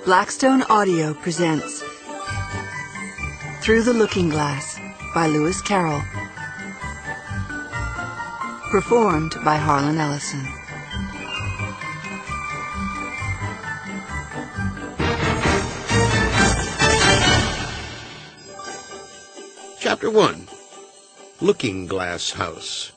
Blackstone Audio presents Through the Looking Glass by Lewis Carroll. Performed by Harlan Ellison. Chapter 1. Looking Glass House.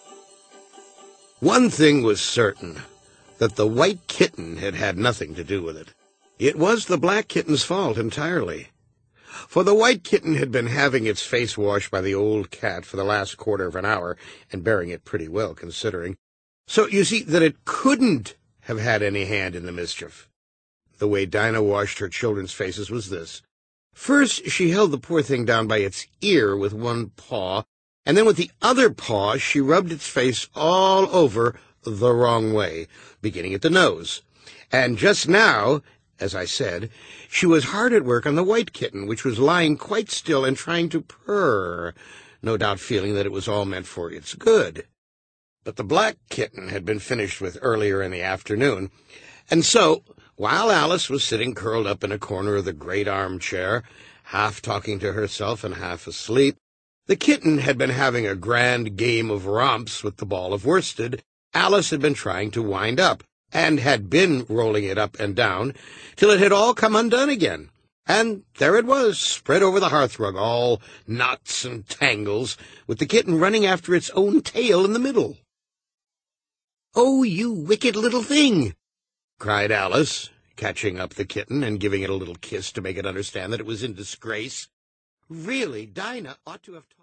One thing was certain, that the white kitten had had nothing to do with it. It was the black kitten's fault entirely. For the white kitten had been having its face washed by the old cat for the last quarter of an hour, and bearing it pretty well, considering. So you see that it couldn't have had any hand in the mischief. The way Dinah washed her children's faces was this. First, she held the poor thing down by its ear with one paw, and then with the other paw she rubbed its face all over the wrong way, beginning at the nose. And just now, as I said, she was hard at work on the white kitten, which was lying quite still and trying to purr, no doubt feeling that it was all meant for its good. But the black kitten had been finished with earlier in the afternoon, and so, while Alice was sitting curled up in a corner of the great armchair, half talking to herself and half asleep, the kitten had been having a grand game of romps with the ball of worsted Alice had been trying to wind up, and had been rolling it up and down, till it had all come undone again. And there it was, spread over the hearthrug, all knots and tangles, with the kitten running after its own tail in the middle. "Oh, you wicked little thing!" cried Alice, catching up the kitten and giving it a little kiss to make it understand that it was in disgrace. Really, Dinah ought to have